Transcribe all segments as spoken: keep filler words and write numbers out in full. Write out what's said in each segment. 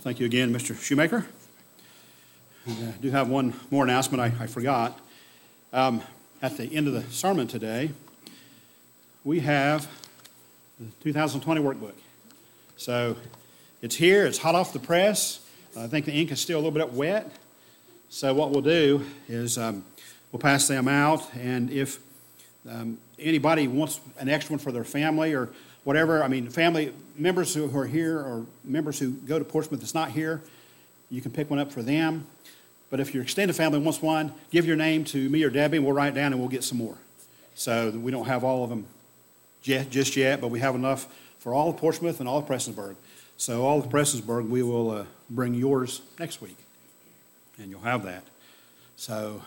Thank you again, Mister Shoemaker. And, uh, I do have one more announcement I, I forgot. Um, at the end of the sermon today, we have the two thousand twenty workbook. So it's here, it's hot off the press. I think the ink is still a little bit wet. So what we'll do is um, we'll pass them out, and if um, anybody wants an extra one for their family or whatever, I mean, family members who are here or members who go to Portsmouth that's not here, you can pick one up for them. But if your extended family wants one, give your name to me or Debbie, and we'll write it down and we'll get some more. So we don't have all of them just yet, but we have enough for all of Portsmouth and all of Prestonsburg. So all of Prestonsburg, we will uh, bring yours next week, and you'll have that. So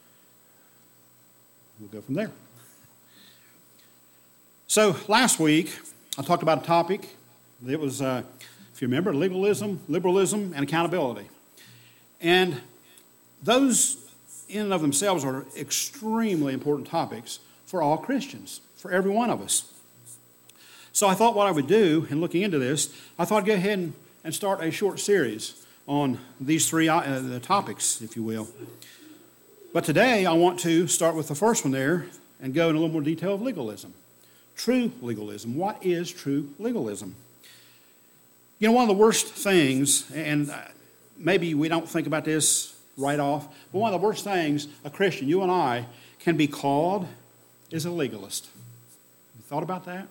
we'll go from there. So last week, I talked about a topic. It was, uh, if you remember, legalism, liberalism, and accountability. And those in and of themselves are extremely important topics for all Christians, for every one of us. So I thought what I would do in looking into this, I thought I'd go ahead and, and start a short series on these three uh, the topics, if you will. But today I want to start with the first one there and go in a little more detail of legalism. True legalism. What is true legalism? You know, one of the worst things, and maybe we don't think about this right off, but one of the worst things a Christian, you and I, can be called is a legalist. You thought about that?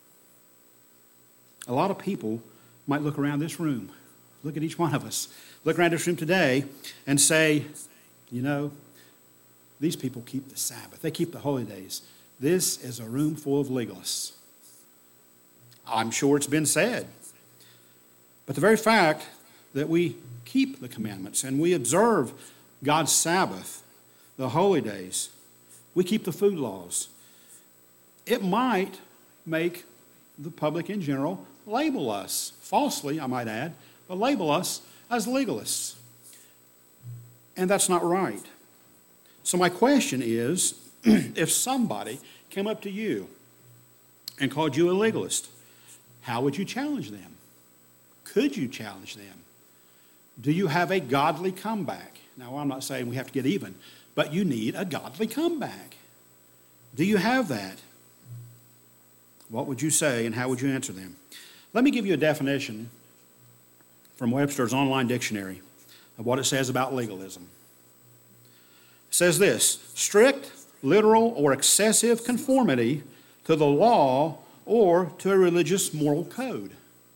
A lot of people might look around this room, look at each one of us, look around this room today and say, you know, these people keep the Sabbath. They keep the holy days. This is a room full of legalists. I'm sure it's been said. But the very fact that we keep the commandments and we observe God's Sabbath, the holy days, we keep the food laws, it might make the public in general label us, falsely I might add, but label us as legalists. And that's not right. So my question is, if somebody came up to you and called you a legalist, how would you challenge them? Could you challenge them? Do you have a godly comeback? Now, I'm not saying we have to get even, but you need a godly comeback. Do you have that? What would you say and how would you answer them? Let me give you a definition from Webster's online dictionary of what it says about legalism. It says this: strict, literal, or excessive conformity to the law or to a religious moral code.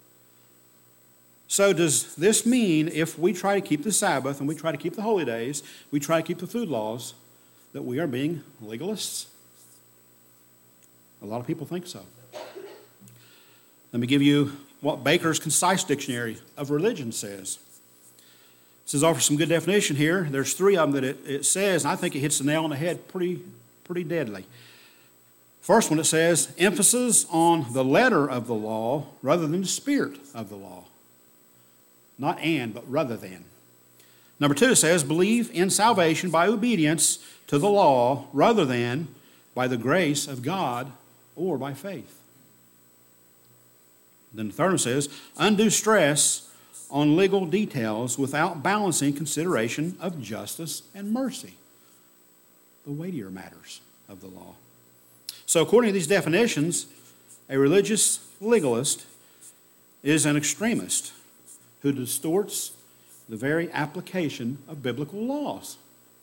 So does this mean if we try to keep the Sabbath and we try to keep the holy days, we try to keep the food laws, that we are being legalists? A lot of people think so. Let me give you what Baker's Concise Dictionary of Religion says. It says, offer some good definition here. There's three of them that it, it says, and I think it hits the nail on the head pretty, pretty deadly. First one, it says, emphasis on the letter of the law rather than the spirit of the law. Not and, but rather than. Number two, it says, believe in salvation by obedience to the law rather than by the grace of God or by faith. Then the third one says, undue stress on legal details without balancing consideration of justice and mercy, the weightier matters of the law. So according to these definitions, a religious legalist is an extremist who distorts the very application of biblical laws.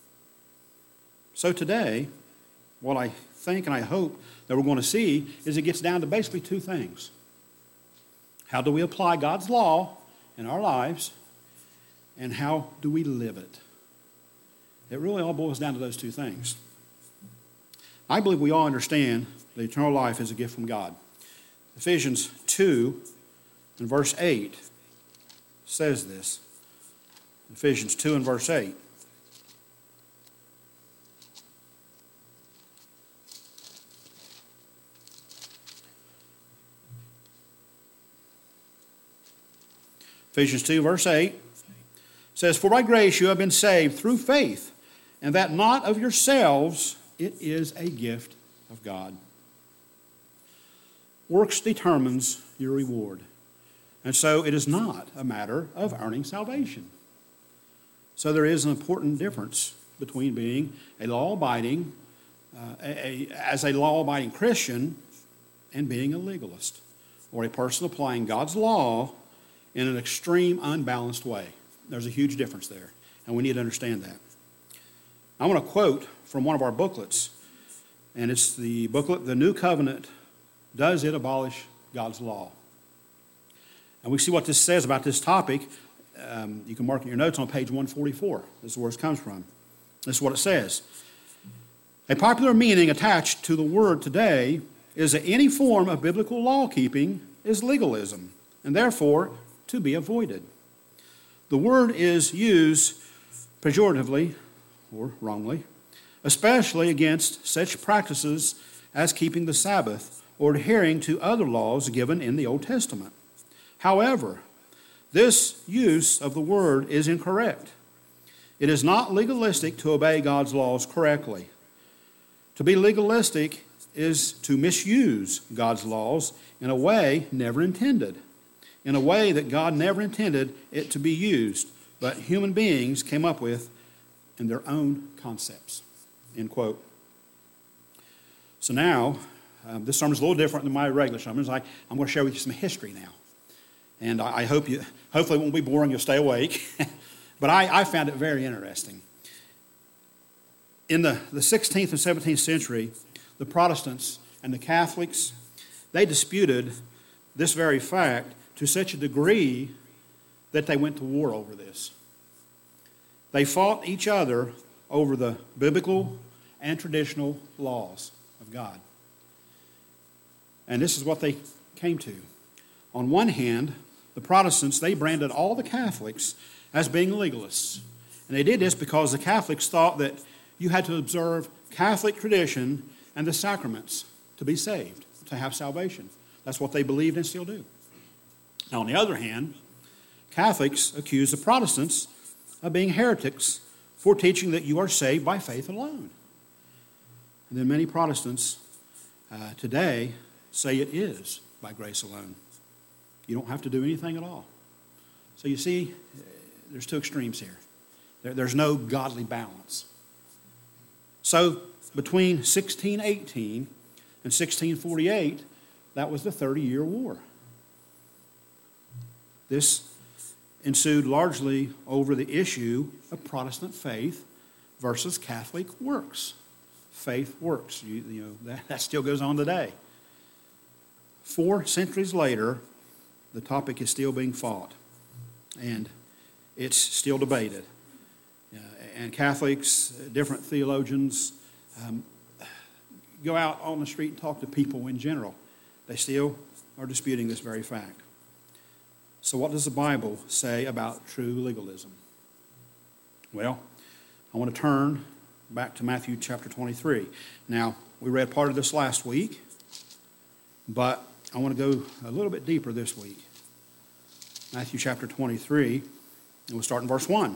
So today, what I think and I hope that we're going to see is it gets down to basically two things. How do we apply God's law in our lives, and how do we live it? It really all boils down to those two things. I believe we all understand that eternal life is a gift from God. Ephesians two and verse eight says this. Ephesians two and verse eight. Ephesians two, verse eight says, for by grace you have been saved through faith, and that not of yourselves, it is a gift of God. Works determines your reward. And so it is not a matter of earning salvation. So there is an important difference between being a law-abiding, uh, a, a, as a law-abiding Christian, and being a legalist, or a person applying God's law in an extreme, unbalanced way. There's a huge difference there, and we need to understand that. I want to quote from one of our booklets, and it's the booklet, The New Covenant, Does It Abolish God's Law? And we see what this says about this topic. Um, you can mark in your notes on page one forty-four. This is where it comes from. This is what it says. A popular meaning attached to the word today is that any form of biblical law-keeping is legalism, and therefore to be avoided. The word is used pejoratively, or wrongly, especially against such practices as keeping the Sabbath or adhering to other laws given in the Old Testament. However, this use of the word is incorrect. It is not legalistic to obey God's laws correctly. To be legalistic is to misuse God's laws in a way never intended, in a way that God never intended it to be used, but human beings came up with in their own concepts. End quote. So now, um, this sermon is a little different than my regular sermons. I, I'm going to share with you some history now. And I, I hope you, hopefully it won't be boring, you'll stay awake. But I, I found it very interesting. In the, the sixteenth and seventeenth century, the Protestants and the Catholics, they disputed this very fact to such a degree that they went to war over this. They fought each other over the biblical and traditional laws of God. And this is what they came to. On one hand, the Protestants, they branded all the Catholics as being legalists. And they did this because the Catholics thought that you had to observe Catholic tradition and the sacraments to be saved, to have salvation. That's what they believed and still do. Now, on the other hand, Catholics accuse the Protestants of being heretics for teaching that you are saved by faith alone. And then many Protestants uh, today say it is by grace alone. You don't have to do anything at all. So you see, there's two extremes here. There, there's no godly balance. So between sixteen eighteen and sixteen forty-eight, that was the thirty-year war. This ensued largely over the issue of Protestant faith versus Catholic works. Faith works. You, you know, that, that still goes on today. Four centuries later, the topic is still being fought, and it's still debated. Uh, and Catholics, different theologians, um, go out on the street and talk to people in general. They still are disputing this very fact. So what does the Bible say about true legalism? Well, I want to turn back to Matthew chapter twenty-three. Now, we read part of this last week, but I want to go a little bit deeper this week. Matthew chapter twenty-three, and we'll start in verse one.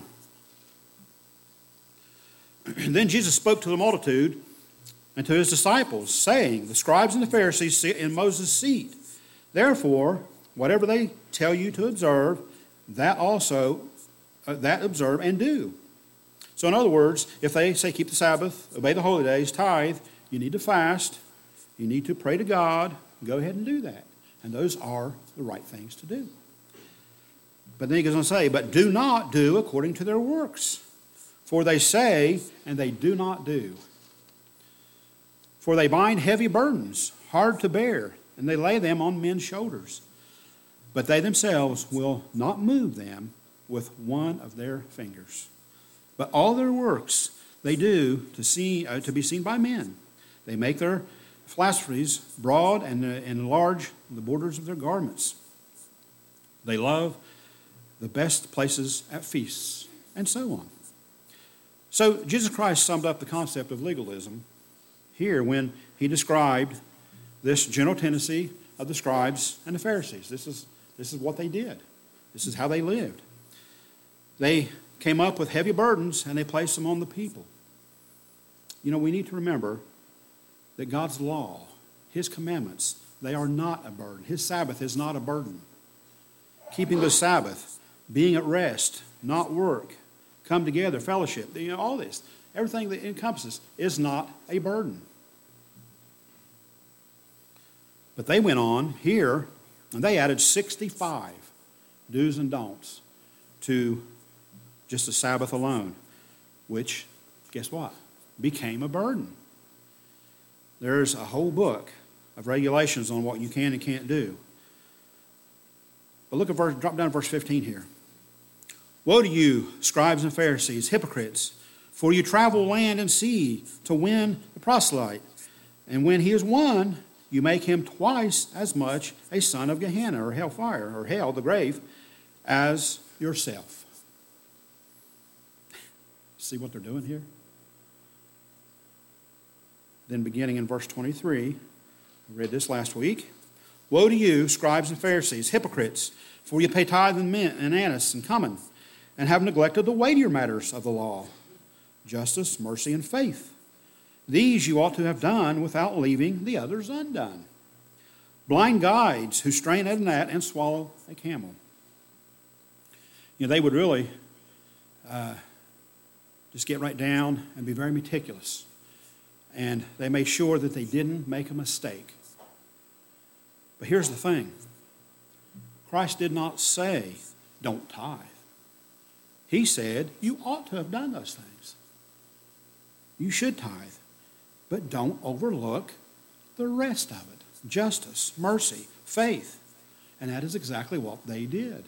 Then Jesus spoke to the multitude and to his disciples, saying, the scribes and the Pharisees sit in Moses' seat. Therefore, whatever they tell you to observe, that also, uh, that observe and do. So in other words, if they say keep the Sabbath, obey the holy days, tithe, you need to fast, you need to pray to God, go ahead and do that. And those are the right things to do. But then he goes on to say, but do not do according to their works. For they say, and they do not do. For they bind heavy burdens, hard to bear, and they lay them on men's shoulders. But they themselves will not move them with one of their fingers. But all their works they do to see uh, to be seen by men. They make their phylacteries broad and uh, enlarge the borders of their garments. They love the best places at feasts, and so on. So Jesus Christ summed up the concept of legalism here when he described this general tendency of the scribes and the Pharisees. This is, this is what they did. This is how they lived. They came up with heavy burdens and they placed them on the people. You know, we need to remember that God's law, his commandments, they are not a burden. His Sabbath is not a burden. keeping the Sabbath, being at rest, not work, come together, fellowship, you know, all this, everything that encompasses is not a burden. But they went on here, and they added sixty-five do's and don'ts to just the Sabbath alone, which, guess what, became a burden. There's a whole book of regulations on what you can and can't do. But look at verse, drop down to verse fifteen here. Woe to you, scribes and Pharisees, hypocrites, for you travel land and sea to win the proselyte. And when he is won, you make him twice as much a son of Gehenna, or hellfire, or hell, the grave, as yourself. See what they're doing here? Then beginning in verse twenty-three, I read this last week. Woe to you, scribes and Pharisees, hypocrites, for you pay tithe and mint and anise and cumin, and have neglected the weightier matters of the law, justice, mercy, and faith. These you ought to have done without leaving the others undone. Blind guides who strain at a gnat and swallow a camel. You know, they would really uh, just get right down and be very meticulous. And they made sure that they didn't make a mistake. But here's the thing. Christ did not say, don't tithe. He said, you ought to have done those things. You should tithe. But don't overlook the rest of it. Justice, mercy, faith. And that is exactly what they did.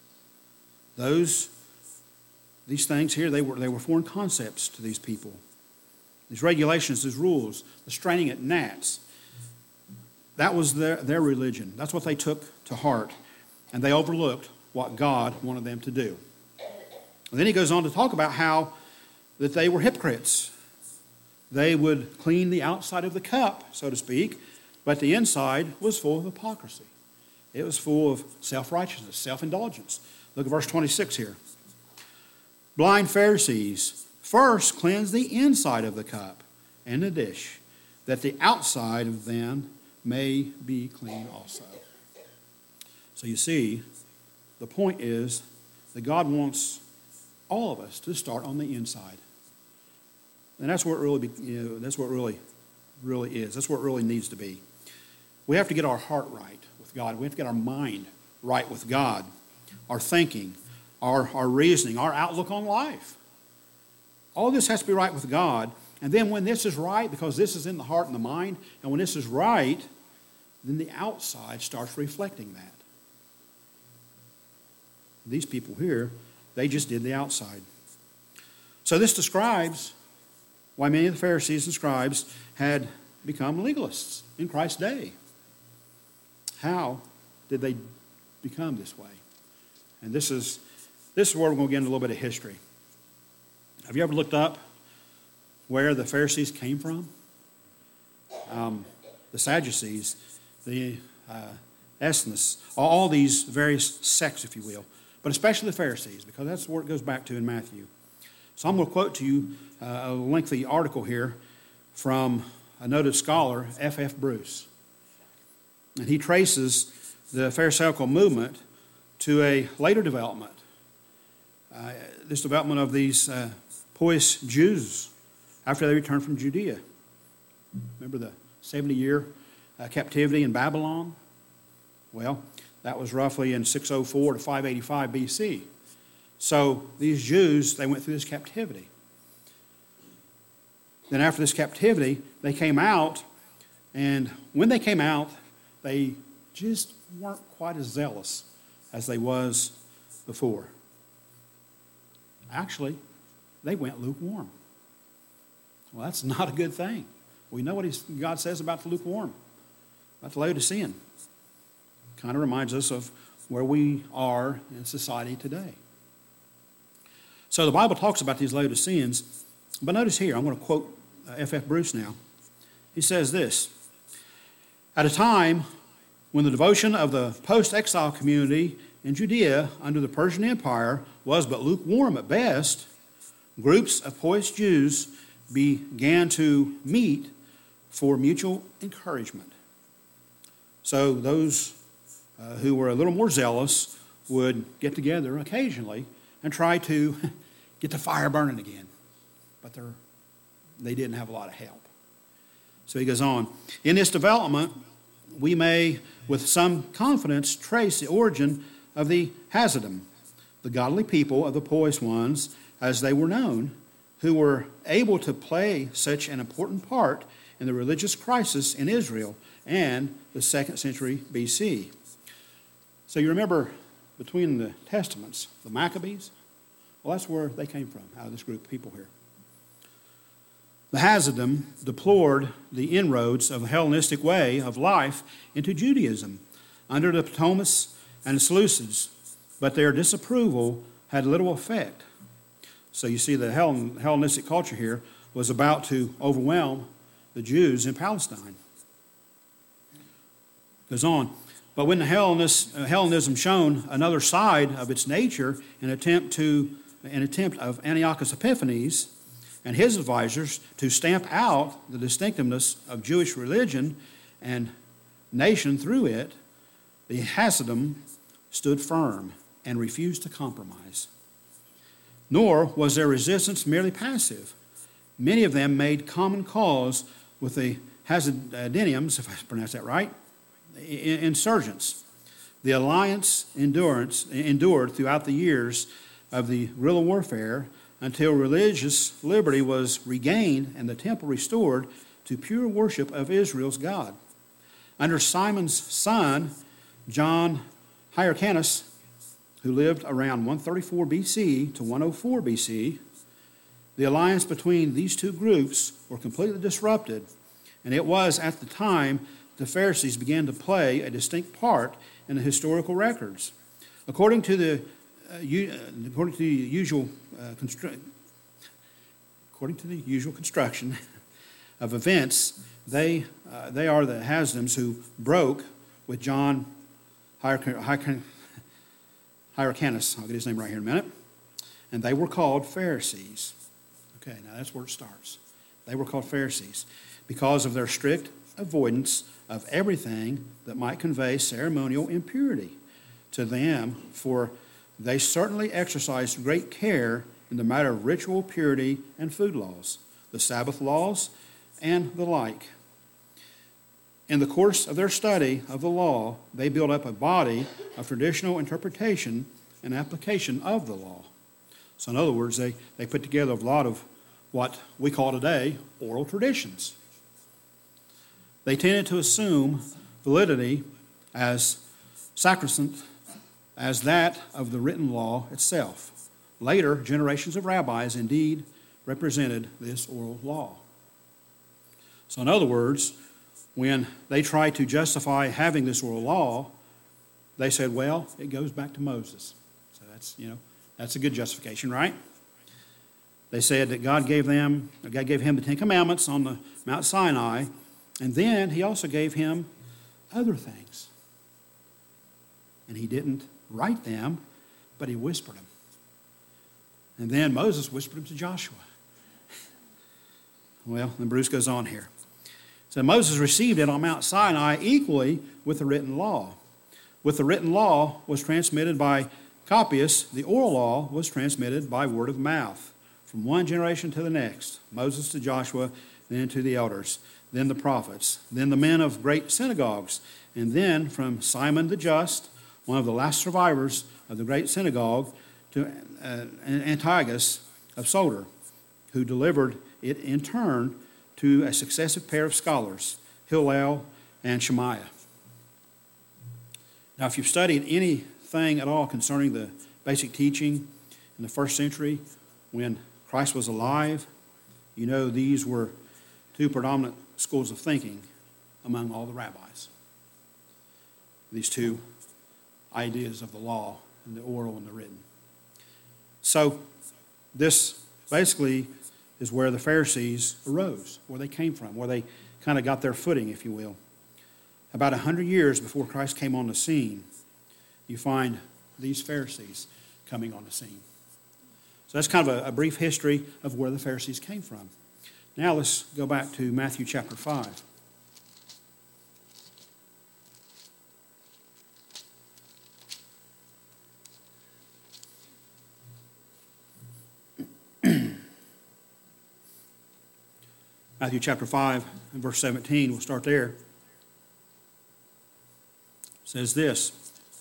Those, these things here, they were, they were foreign concepts to these people. These regulations, these rules, the straining at gnats. That was their, their religion. That's what they took to heart. And they overlooked what God wanted them to do. And then he goes on to talk about how that they were hypocrites. They would clean the outside of the cup, so to speak, but the inside was full of hypocrisy. It was full of self-righteousness, self-indulgence. Look at verse twenty-six here. Blind Pharisees, first cleanse the inside of the cup and the dish, that the outside of them may be clean also. So you see, the point is that God wants all of us to start on the inside. And that's what it really, you know, that's what it really, really is. That's what it really needs to be. We have to get our heart right with God. We have to get our mind right with God, our thinking, our, our reasoning, our outlook on life. All this has to be right with God. And then when this is right, because this is in the heart and the mind, and when this is right, then the outside starts reflecting that. These people here, they just did the outside. So this describes why many of the Pharisees and scribes had become legalists in Christ's day. How did they become this way? And this is, this is where we're going to get into a little bit of history. Have you ever looked up where the Pharisees came from? Um, the Sadducees, the uh, Essenes, all these various sects, if you will, but especially the Pharisees, because that's where it goes back to in Matthew. So I'm going to quote to you uh, a lengthy article here from a noted scholar, F F Bruce. And he traces the Pharisaical movement to a later development, uh, this development of these uh, pious Jews after they returned from Judea. Remember the seventy-year uh, captivity in Babylon? Well, that was roughly in six oh four to five eighty-five B C. So these Jews, they went through this captivity. Then after this captivity, they came out, and when they came out, they just weren't quite as zealous as they was before. Actually, they went lukewarm. Well, that's not a good thing. We know what he's, God says about the lukewarm, about the Laodicean. Kind of reminds us of where we are in society today. So the Bible talks about these Laodiceans, but notice here, I'm going to quote F F Bruce now. He says this: at a time when the devotion of the post-exile community in Judea under the Persian Empire was but lukewarm at best, groups of pious Jews began to meet for mutual encouragement. So those uh, who were a little more zealous would get together occasionally and try to get the fire burning again. But they're, they didn't have a lot of help. So he goes on. In this development, we may, with some confidence, trace the origin of the Hasidim, the godly people of the pious ones, as they were known, who were able to play such an important part in the religious crisis in Israel and the second century B C. So you remember between the Testaments, the Maccabees? Well, that's where they came from, out of this group of people here. The Hasidim deplored the inroads of a Hellenistic way of life into Judaism under the Ptolemies and the Seleucids, but their disapproval had little effect. So you see the Hellenistic culture here was about to overwhelm the Jews in Palestine. Goes on. But when the Hellenism shown another side of its nature, an attempt to an attempt of Antiochus Epiphanes and his advisors to stamp out the distinctiveness of Jewish religion and nation through it, the Hasidim stood firm and refused to compromise. Nor was their resistance merely passive. Many of them made common cause with the Hasidians, if I pronounce that right, insurgents. The alliance endurance, endured throughout the years of the guerrilla warfare until religious liberty was regained and the temple restored to pure worship of Israel's God. Under Simon's son, John Hyrcanus, who lived around one thirty-four B C to one oh four B C, the alliance between these two groups were completely disrupted, and it was at the time the Pharisees began to play a distinct part in the historical records. According to the uh, u- according to the usual uh, constru- according to the usual construction of events, they uh, they are the Hasidims who broke with John Hyrcanus. Hyrcanus, I'll get his name right here in a minute, and they were called Pharisees. Okay, now that's where it starts. They were called Pharisees because of their strict avoidance of everything that might convey ceremonial impurity to them, for they certainly exercised great care in the matter of ritual purity and food laws, the Sabbath laws, and the like. In the course of their study of the law, they built up a body of traditional interpretation and application of the law. So in other words, they, they put together a lot of what we call today oral traditions. They tended to assume validity as sacrosanct as that of the written law itself. Later, generations of rabbis indeed represented this oral law. So in other words, when they tried to justify having this oral law, they said, well, it goes back to Moses. So that's, you know, that's a good justification, right? They said that God gave them, God gave him the Ten Commandments on the Mount Sinai, and then he also gave him other things. And he didn't write them, but he whispered them. And then Moses whispered them to Joshua. Well, then Bruce goes on here. So Moses received it on Mount Sinai equally with the written law. With the written law was transmitted by copyists, the oral law was transmitted by word of mouth, from one generation to the next, Moses to Joshua, then to the elders, then the prophets, then the men of great synagogues, and then from Simon the Just, one of the last survivors of the great synagogue, to uh, Antiochus of Soter, who delivered it in turn to a successive pair of scholars, Hillel and Shemaiah. Now, if you've studied anything at all concerning the basic teaching in the first century when Christ was alive, you know these were two predominant schools of thinking among all the rabbis. These two ideas of the law, and the oral and the written. So this basically is where the Pharisees arose, where they came from, where they kind of got their footing, if you will. About a hundred years before Christ came on the scene, you find these Pharisees coming on the scene. So that's kind of a, a brief history of where the Pharisees came from. Now let's go back to Matthew chapter five. Matthew chapter five and verse seventeen, we'll start there. It says this,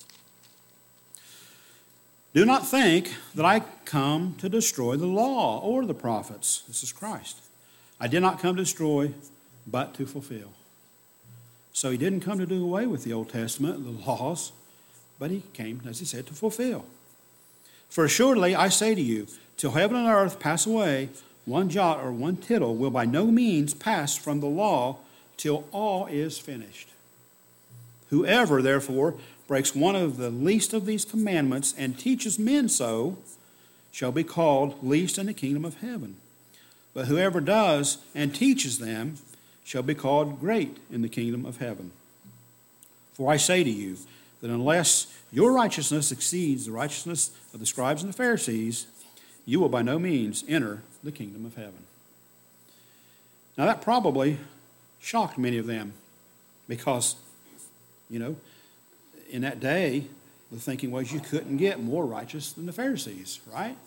"Do not think that I come to destroy the law or the prophets." This is Christ. "I did not come to destroy, but to fulfill." So he didn't come to do away with the Old Testament, the laws, but he came, as he said, to fulfill. "For assuredly I say to you, till heaven and earth pass away, one jot or one tittle will by no means pass from the law till all is finished. Whoever, therefore, breaks one of the least of these commandments and teaches men so shall be called least in the kingdom of heaven. But whoever does and teaches them shall be called great in the kingdom of heaven. For I say to you that unless your righteousness exceeds the righteousness of the scribes and the Pharisees, you will by no means enter the kingdom of heaven." Now that probably shocked many of them because, you know, in that day, the thinking was you couldn't get more righteous than the Pharisees, right?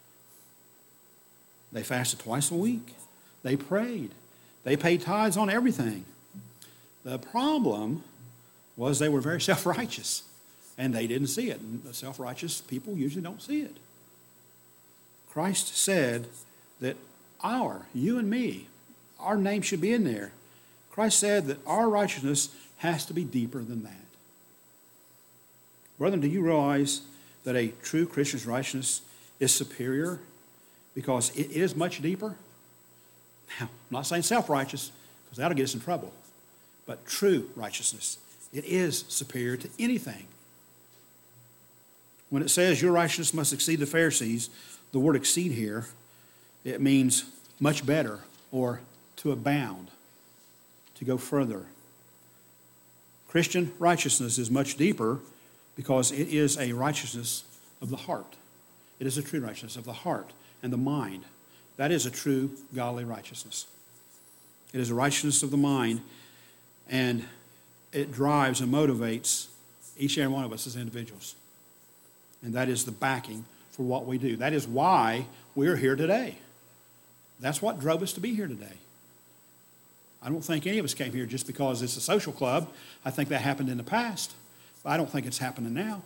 They fasted twice a week. They prayed. They paid tithes on everything. The problem was they were very self-righteous, and they didn't see it. And self-righteous people usually don't see it. Christ said that our, you and me, our name should be in there. Christ said that our righteousness has to be deeper than that. Brethren, do you realize that a true Christian's righteousness is superior because it is much deeper? Now, I'm not saying self-righteous because that'll get us in trouble, but true righteousness, it is superior to anything. When it says your righteousness must exceed the Pharisees, the word exceed here, it means much better or to abound, to go further. Christian righteousness is much deeper because it is a righteousness of the heart. It is a true righteousness of the heart and the mind. That is a true godly righteousness. It is a righteousness of the mind, and it drives and motivates each and every one of us as individuals. And that is the backing for what we do. That is why we're here today. That's what drove us to be here today. I don't think any of us came here just because it's a social club. I think that happened in the past, but I don't think it's happening now.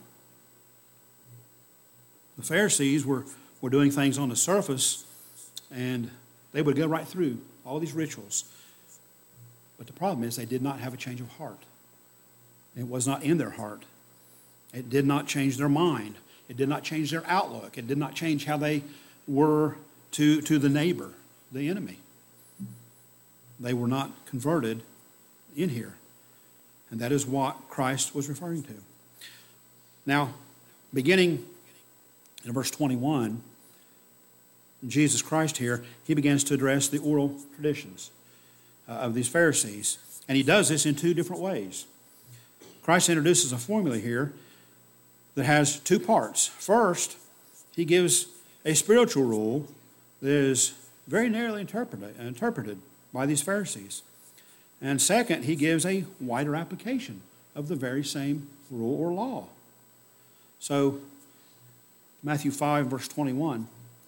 The Pharisees were, were doing things on the surface, and they would go right through all these rituals. But the problem is they did not have a change of heart. It was not in their heart. It did not change their mind. It did not change their outlook. It did not change how they were to, to the neighbor, the enemy. They were not converted in here. And that is what Christ was referring to. Now, beginning in verse twenty-one, Jesus Christ here, he begins to address the oral traditions uh, of these Pharisees. And he does this in two different ways. Christ introduces a formula here that has two parts. First, he gives a spiritual rule that is very narrowly interpreted, interpreted by these Pharisees. And second, he gives a wider application of the very same rule or law. So, Matthew five, verse twenty-one,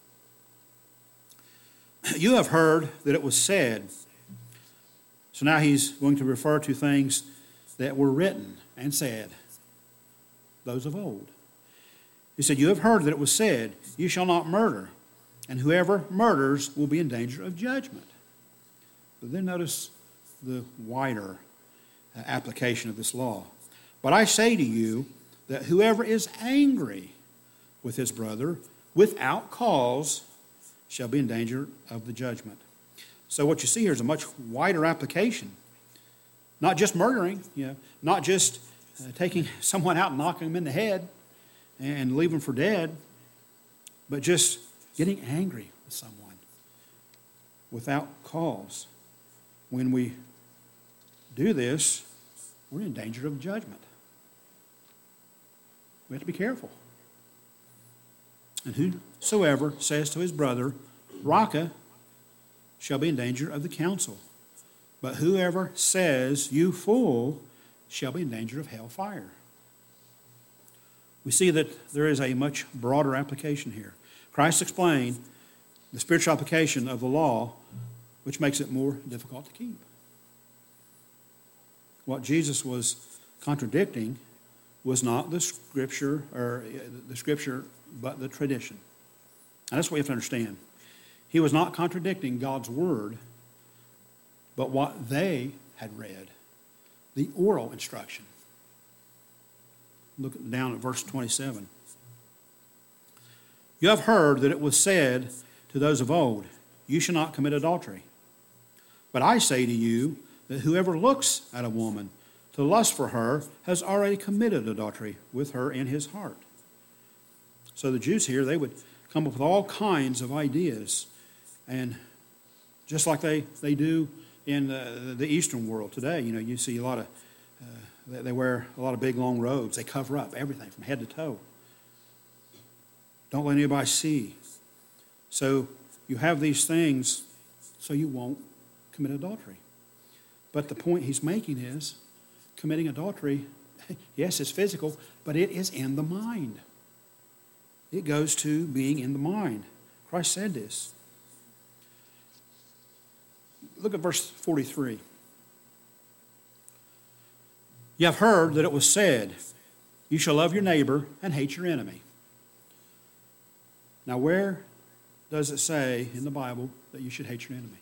"You have heard that it was said." So now he's going to refer to things that were written and said, those of old. He said, "You have heard that it was said, you shall not murder, and whoever murders will be in danger of judgment." But then notice the wider application of this law. "But I say to you that whoever is angry with his brother without cause shall be in danger of the judgment." So what you see here is a much wider application. Not just murdering, you know, not just uh, taking someone out and knocking them in the head and leaving them for dead, but just getting angry with someone without cause. When we do this, we're in danger of judgment. We have to be careful. "And whosoever says to his brother, Raca, shall be in danger of the council. But whoever says, you fool, shall be in danger of hell fire." We see that there is a much broader application here. Christ explained the spiritual application of the law which makes it more difficult to keep. What Jesus was contradicting was not the scripture or the scripture, but the tradition. And that's what we have to understand. He was not contradicting God's word, but what they had read, the oral instruction. Look down at verse twenty-seven. You have heard that it was said to those of old, you shall not commit adultery. But I say to you that whoever looks at a woman to lust for her has already committed adultery with her in his heart. So the Jews here, they would come up with all kinds of ideas. And just like they, they do in the, the Eastern world today, you know, you see a lot of, uh, they, they wear a lot of big long robes. They cover up everything from head to toe. Don't let anybody see. So you have these things so you won't commit adultery. But the point he's making is committing adultery, yes, it's physical, but it is in the mind. It goes to being in the mind. Christ said this. Look at verse forty-three. You have heard that it was said, you shall love your neighbor and hate your enemy. Now, where does it say in the Bible that you should hate your enemy?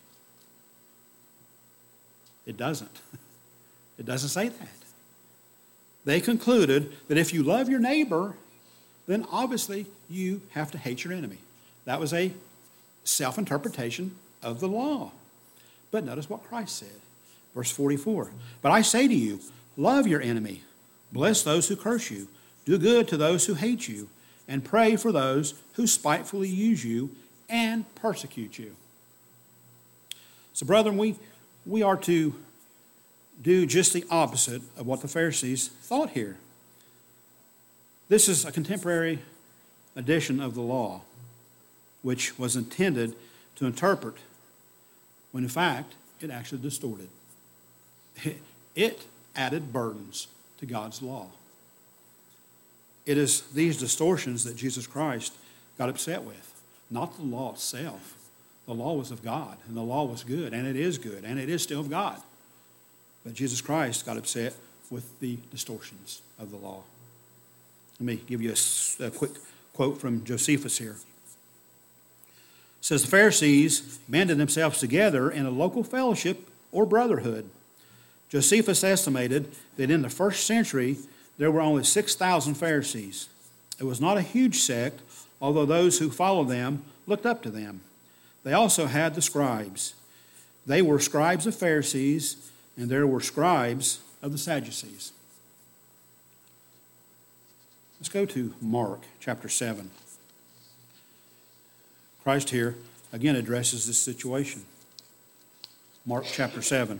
It doesn't. It doesn't say that. They concluded that if you love your neighbor, then obviously you have to hate your enemy. That was a self-interpretation of the law. But notice what Christ said. Verse forty-four. But I say to you, love your enemy, bless those who curse you, do good to those who hate you, and pray for those who spitefully use you and persecute you. So, brethren, we, we are to do just the opposite of what the Pharisees thought here. This is a contemporary edition of the law, which was intended to interpret, when in fact it actually distorted. It added burdens to God's law. It is these distortions that Jesus Christ got upset with, not the law itself. The law was of God, and the law was good, and it is good, and it is still of God. But Jesus Christ got upset with the distortions of the law. Let me give you a, a quick quote from Josephus here. It says, the Pharisees banded themselves together in a local fellowship or brotherhood. Josephus estimated that in the first century there were only six thousand Pharisees. It was not a huge sect, although those who followed them looked up to them. They also had the scribes. They were scribes of Pharisees, and there were scribes of the Sadducees. Let's go to Mark chapter seven. Christ here again addresses this situation. Mark chapter seven.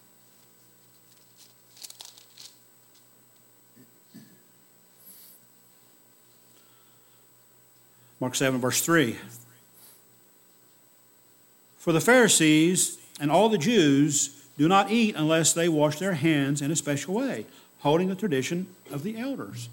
Mark seven, verse three. For the Pharisees and all the Jews do not eat unless they wash their hands in a special way, holding the tradition of the elders.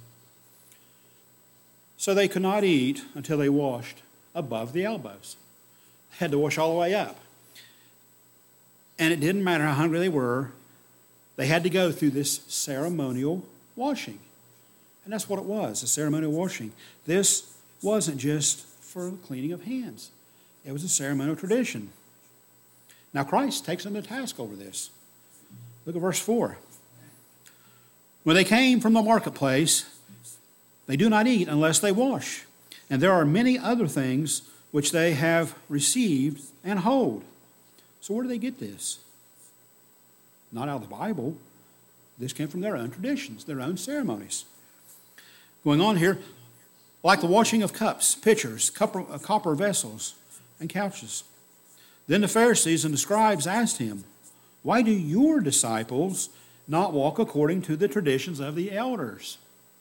So they could not eat until they washed above the elbows. They had to wash all the way up. And it didn't matter how hungry they were, they had to go through this ceremonial washing. And that's what it was, a ceremonial washing. This wasn't just for the cleaning of hands. It was a ceremonial tradition. Now Christ takes them to task over this. Look at verse four. When they came from the marketplace, they do not eat unless they wash. And there are many other things which they have received and hold. So where do they get this? Not out of the Bible. This came from their own traditions, their own ceremonies. Going on here, like the washing of cups, pitchers, copper, uh, copper vessels, and couches. Then the Pharisees and the scribes asked him, why do your disciples not walk according to the traditions of the elders,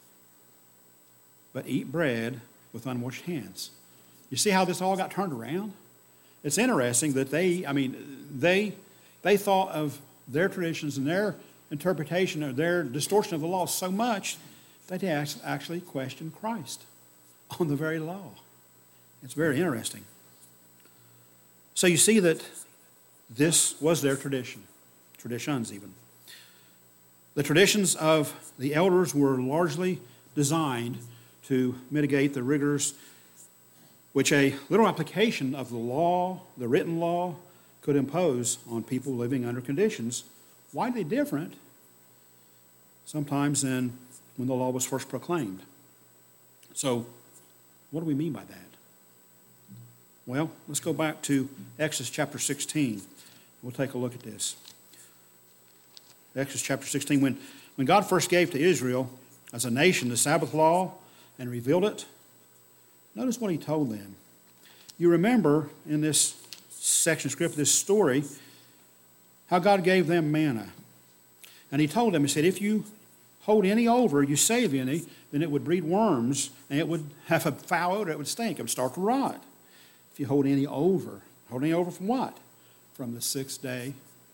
but eat bread with unwashed hands? You see how this all got turned around? It's interesting that they, I mean, they, they thought of their traditions and their interpretation or their distortion of the law so much that they actually questioned Christ on the very law. It's very interesting. So you see that This was their tradition, traditions even. The traditions of the elders were largely designed to mitigate the rigors which a literal application of the law, the written law, could impose on people living under conditions widely different sometimes than when the law was first proclaimed. So, what do we mean by that? Well, let's go back to Exodus chapter sixteen. We'll take a look at this. Exodus chapter sixteen, when, when God first gave to Israel as a nation the Sabbath law and revealed it, notice what he told them. You remember in this section of scripture, this story, how God gave them manna. And he told them, he said, if you hold any over, you save any, then it would breed worms, and it would have a foul odor, it would stink, it would start to rot. If you hold any over, hold any over from what? From the sixth day,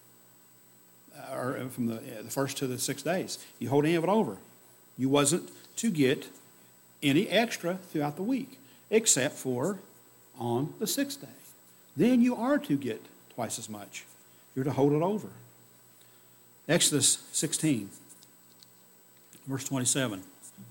or from the, the first to the six days. You hold any of it over. You wasn't to get any extra throughout the week, except for on the sixth day. Then you are to get twice as much. You're to hold it over. Exodus sixteen, verse twenty-seven.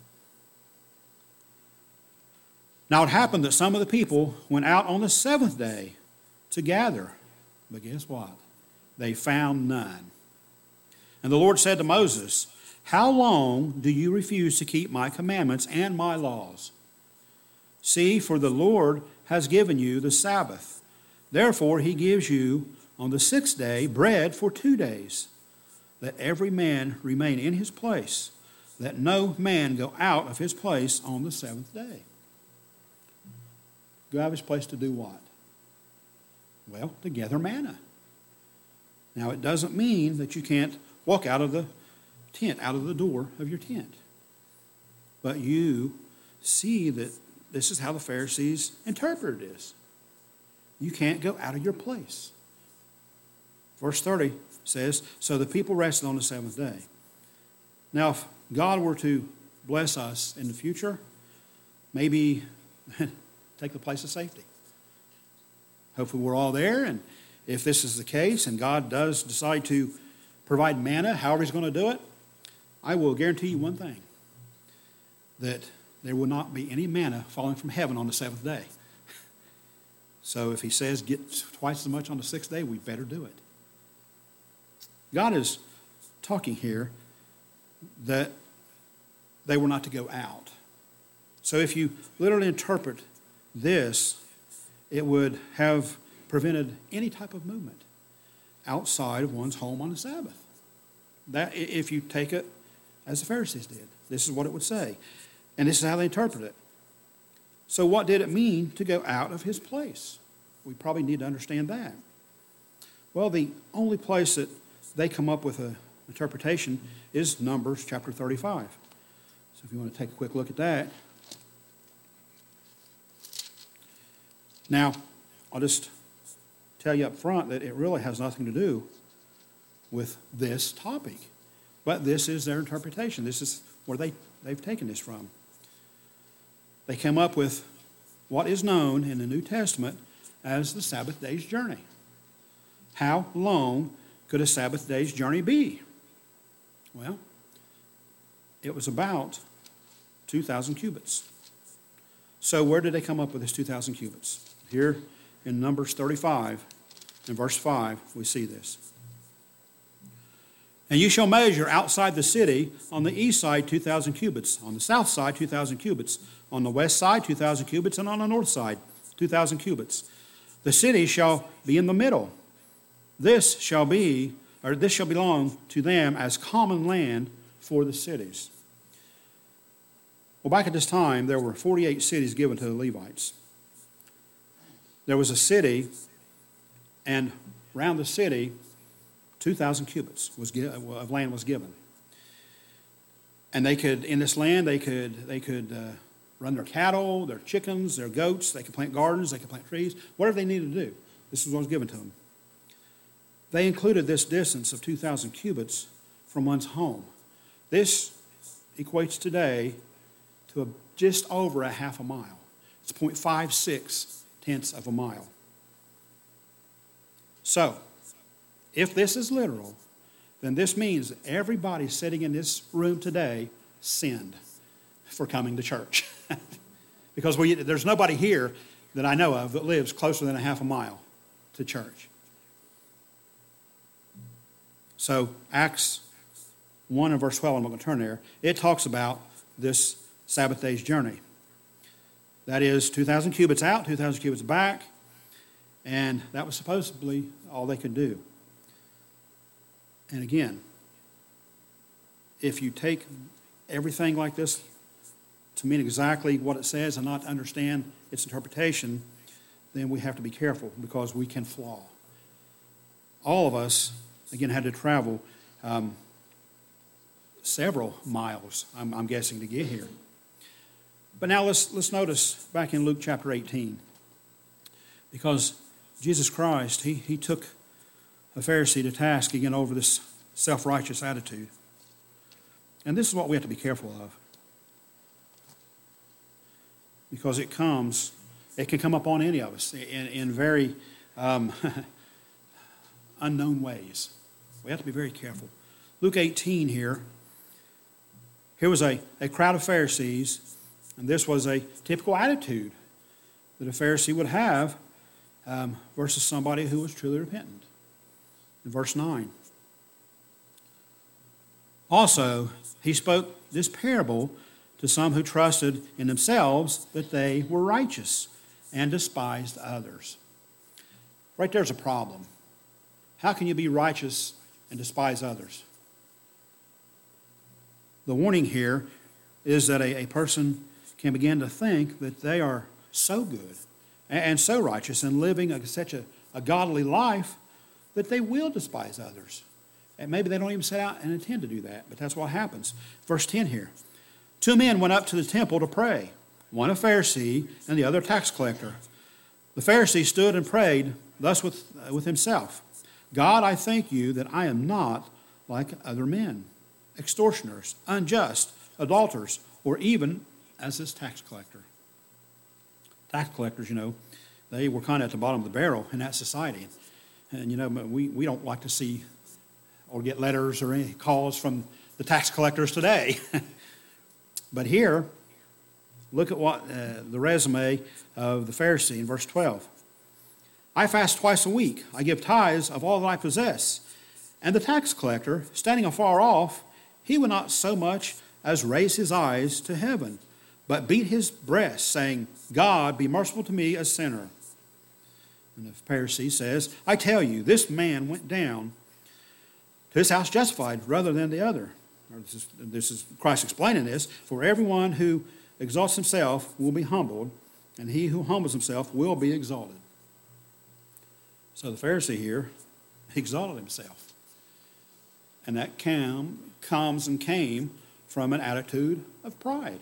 Now it happened that some of the people went out on the seventh day to gather. But guess what? They found none. And the Lord said to Moses, how long do you refuse to keep my commandments and my laws? See, for the Lord has given you the Sabbath. Therefore he gives you on the sixth day bread for two days. Let every man remain in his place. Let no man go out of his place on the seventh day. Go out of his place to do what? Well, to gather manna. Now, it doesn't mean that you can't walk out of the tent, out of the door of your tent. But you see that this is how the Pharisees interpreted this. You can't go out of your place. Verse thirty says, so the people rested on the seventh day. Now, if God were to bless us in the future, maybe take the place of safety. Hopefully we're all there, and if this is the case and God does decide to provide manna, however he's going to do it, I will guarantee you one thing, that there will not be any manna falling from heaven on the seventh day. So if he says get twice as much on the sixth day, we better do it. God is talking here that they were not to go out. So if you literally interpret this, it would have prevented any type of movement outside of one's home on the Sabbath. That, if you take it as the Pharisees did, this is what it would say. And this is how they interpret it. So what did it mean to go out of his place? We probably need to understand that. Well, the only place that they come up with an interpretation is Numbers chapter thirty-five. So if you want to take a quick look at that. Now, I'll just tell you up front that it really has nothing to do with this topic. But this is their interpretation. This is where they, they've taken this from. They come up with what is known in the New Testament as the Sabbath day's journey. How long could a Sabbath day's journey be? Well, it was about two thousand cubits. So where did they come up with this two thousand cubits? Here in Numbers thirty-five, in verse five, we see this. And you shall measure outside the city on the east side two thousand cubits, on the south side two thousand cubits, on the west side two thousand cubits, and on the north side two thousand cubits. The city shall be in the middle. This shall be, or this shall belong to them as common land for the cities. Well, back at this time, there were forty-eight cities given to the Levites. There was a city, and around the city, two thousand cubits was, of land was given. And they could, in this land, they could, they could uh, run their cattle, their chickens, their goats. They could plant gardens, they could plant trees, whatever they needed to do. This is what was given to them. They included this distance of two thousand cubits from one's home. This equates today to a, just over a half a mile. It's zero point five six tenths of a mile. So, if this is literal, then this means that everybody sitting in this room today sinned for coming to church. Because we, there's nobody here that I know of that lives closer than a half a mile to church. So Acts one and verse twelve, I'm not going to turn there, it talks about this Sabbath day's journey. That is two thousand cubits out, two thousand cubits back, and that was supposedly all they could do. And again, if you take everything like this to mean exactly what it says and not understand its interpretation, then we have to be careful because we can flaw. All of us, again, had to travel um, several miles, I'm, I'm guessing, to get here. But now let's, let's notice back in Luke chapter eighteen, because Jesus Christ, he, he took a Pharisee to task again over this self-righteous attitude. And this is what we have to be careful of. Because it comes, it can come upon any of us in, in very um, unknown ways. We have to be very careful. Luke eighteen here, here was a, a crowd of Pharisees, and this was a typical attitude that a Pharisee would have um, versus somebody who was truly repentant. In verse nine. Also, he spoke this parable to some who trusted in themselves that they were righteous and despised others. Right there's a problem. How can you be righteous and despise others? The warning here is that a, a person can begin to think that they are so good and, and so righteous and living a, such a, a godly life that they will despise others. And maybe they don't even set out and intend to do that, but that's what happens. Verse ten here. Two men went up to the temple to pray, one a Pharisee and the other a tax collector. The Pharisee stood and prayed thus with, uh, with himself, God, I thank you that I am not like other men, extortioners, unjust, adulterers, or even as this tax collector. Tax collectors, you know, they were kind of at the bottom of the barrel in that society. And, you know, we, we don't like to see or get letters or any calls from the tax collectors today. But here, look at what uh, the resume of the Pharisee in verse twelve. I fast twice a week. I give tithes of all that I possess. And the tax collector, standing afar off, he would not so much as raise his eyes to heaven, but beat his breast, saying, God, be merciful to me, a sinner. And the Pharisee says, I tell you, this man went down to his house justified rather than the other. This is, this is Christ explaining this. For everyone who exalts himself will be humbled, and he who humbles himself will be exalted. So the Pharisee here exalted himself. And that cam, comes and came from an attitude of pride.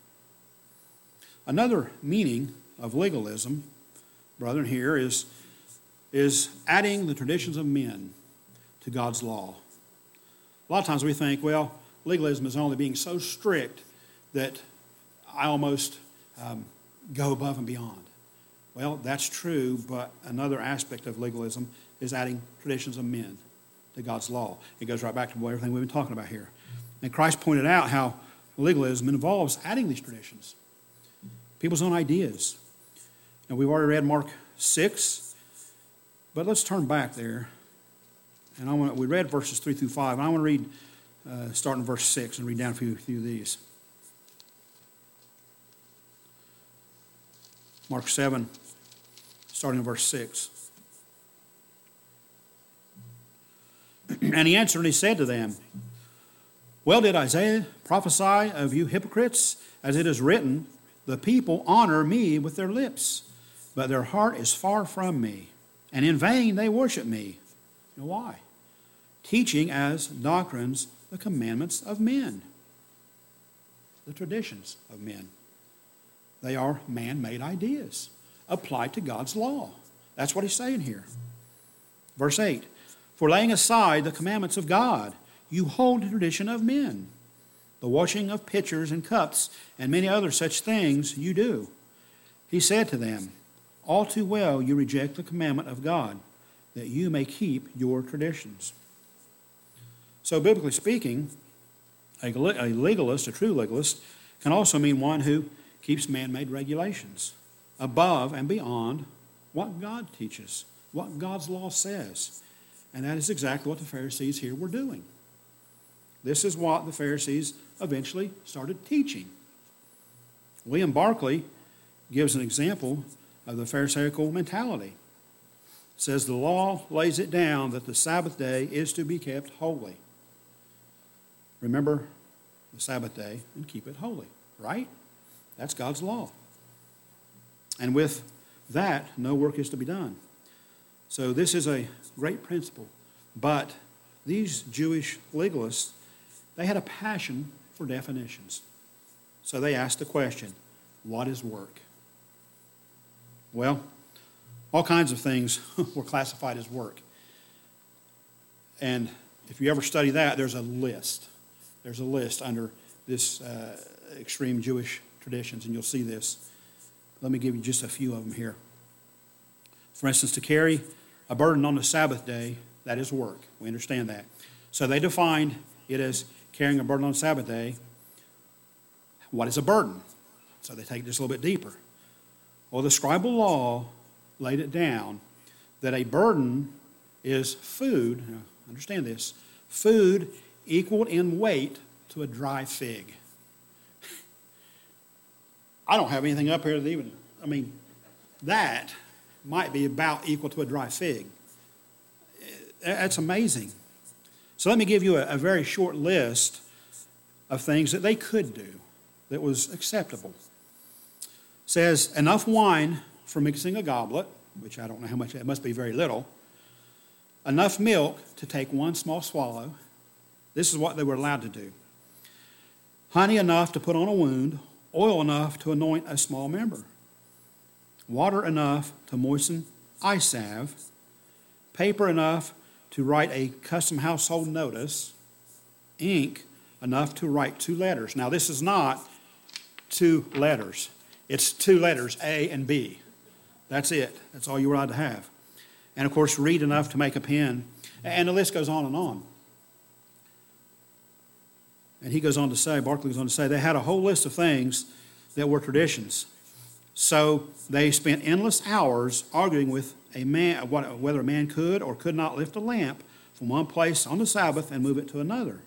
Another meaning of legalism, brethren, here is, is adding the traditions of men to God's law. A lot of times we think, well, legalism is only being so strict that I almost um, go above and beyond. Well, that's true, but another aspect of legalism is adding traditions of men to God's law. It goes right back to everything we've been talking about here. And Christ pointed out how legalism involves adding these traditions, people's own ideas. Now, we've already read Mark six, but let's turn back there. And I want to, we read verses three through five, and I want to read, uh, starting in verse six, and read down a few, few of these. Mark seven, starting in verse six. And he answered and he said to them, well did Isaiah prophesy of you hypocrites, as it is written, the people honor me with their lips, but their heart is far from me, and in vain they worship me. You know why? Teaching as doctrines the commandments of men, the traditions of men. They are man-made ideas applied to God's law. That's what he's saying here. Verse eight, for laying aside the commandments of God, you hold the tradition of men. The washing of pitchers and cups and many other such things you do. He said to them, all too well you reject the commandment of God, that you may keep your traditions. So biblically speaking, a legalist, a true legalist, can also mean one who keeps man-made regulations above and beyond what God teaches, what God's law says. And that is exactly what the Pharisees here were doing. This is what the Pharisees eventually started teaching. William Barclay gives an example of the Pharisaical mentality. It says the law lays it down that the Sabbath day is to be kept holy. Remember the Sabbath day and keep it holy, right? That's God's law. And with that, no work is to be done. So this is a great principle. But these Jewish legalists, they had a passion for definitions. So they asked the question, what is work? Well, all kinds of things were classified as work. And if you ever study that, there's a list. There's a list under this uh, extreme Jewish traditions, and you'll see this. Let me give you just a few of them here. For instance, to carry a burden on the Sabbath day, that is work. We understand that. So they defined it as carrying a burden on the Sabbath day. What is a burden? So they take this a little bit deeper. Well, the scribal law laid it down that a burden is food, now understand this, food equal in weight to a dry fig. I don't have anything up here that even, I mean, that might be about equal to a dry fig. That's amazing. So let me give you a, a very short list of things that they could do that was acceptable. It says enough wine for mixing a goblet, which I don't know how much, it must be very little. Enough milk to take one small swallow. This is what they were allowed to do. Honey enough to put on a wound, oil enough to anoint a small member, water enough to moisten eye salve, paper enough to write a custom household notice, ink enough to write two letters. Now, this is not two letters. It's two letters, A and B. That's it. That's all you were allowed to have. And, of course, read enough to make a pen. And the list goes on and on. And he goes on to say, Barclay goes on to say, they had a whole list of things that were traditions. So they spent endless hours arguing with a man, whether a man could or could not lift a lamp from one place on the Sabbath and move it to another.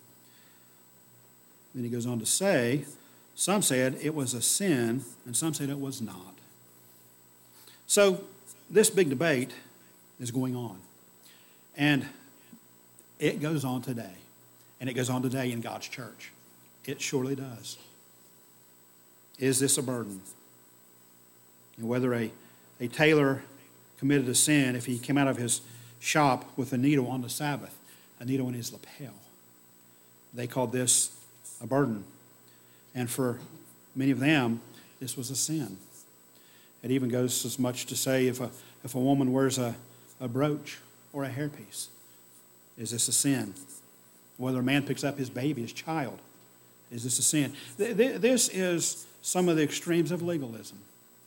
Then he goes on to say, some said it was a sin, and some said it was not. So this big debate is going on. And it goes on today. And it goes on today in God's church. It surely does. Is this a burden? And whether a, a tailor committed a sin if he came out of his shop with a needle on the Sabbath, a needle in his lapel. They called this a burden. And for many of them, this was a sin. It even goes as much to say if a, if a woman wears a, a brooch or a hairpiece, is this a sin? Whether a man picks up his baby, his child, is this a sin? This is some of the extremes of legalism.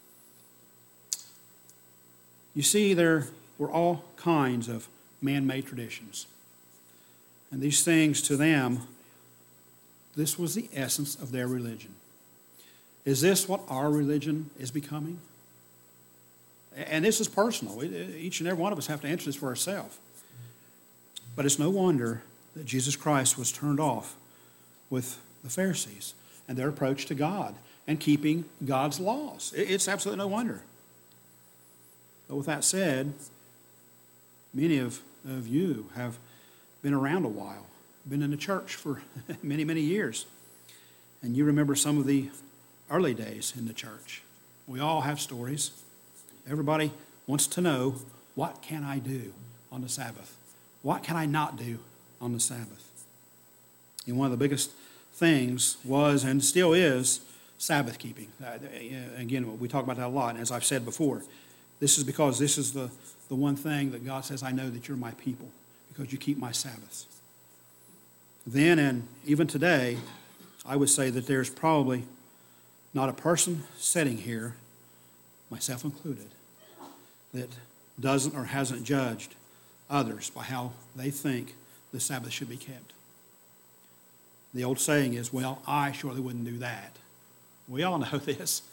You see, there were all kinds of man-made traditions. And these things to them, this was the essence of their religion. Is this what our religion is becoming? And this is personal. Each and every one of us have to answer this for ourselves. But it's no wonder that Jesus Christ was turned off with the Pharisees and their approach to God and keeping God's laws. It's absolutely no wonder. But with that said, many of, of you have been around a while, been in the church for many, many years. And you remember some of the early days in the church. We all have stories. Everybody wants to know, what can I do on the Sabbath? What can I not do on the Sabbath? And one of the biggest things was and still is Sabbath keeping. Uh, again, we talk about that a lot, and as I've said before, this is because this is the, the one thing that God says, I know that you're my people because you keep my Sabbaths. Then and even today, I would say that there's probably not a person sitting here, myself included, that doesn't or hasn't judged others by how they think the Sabbath should be kept. The old saying is, well, I surely wouldn't do that. We all know this.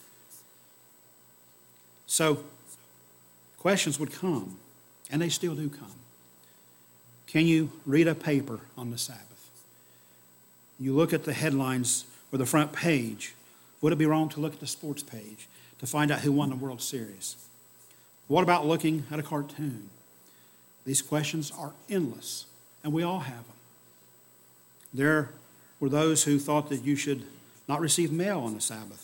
So questions would come, and they still do come. Can you read a paper on the Sabbath? You look at the headlines or the front page. Would it be wrong to look at the sports page to find out who won the World Series? What about looking at a cartoon? These questions are endless, and we all have them. There were those who thought that you should not receive mail on the Sabbath.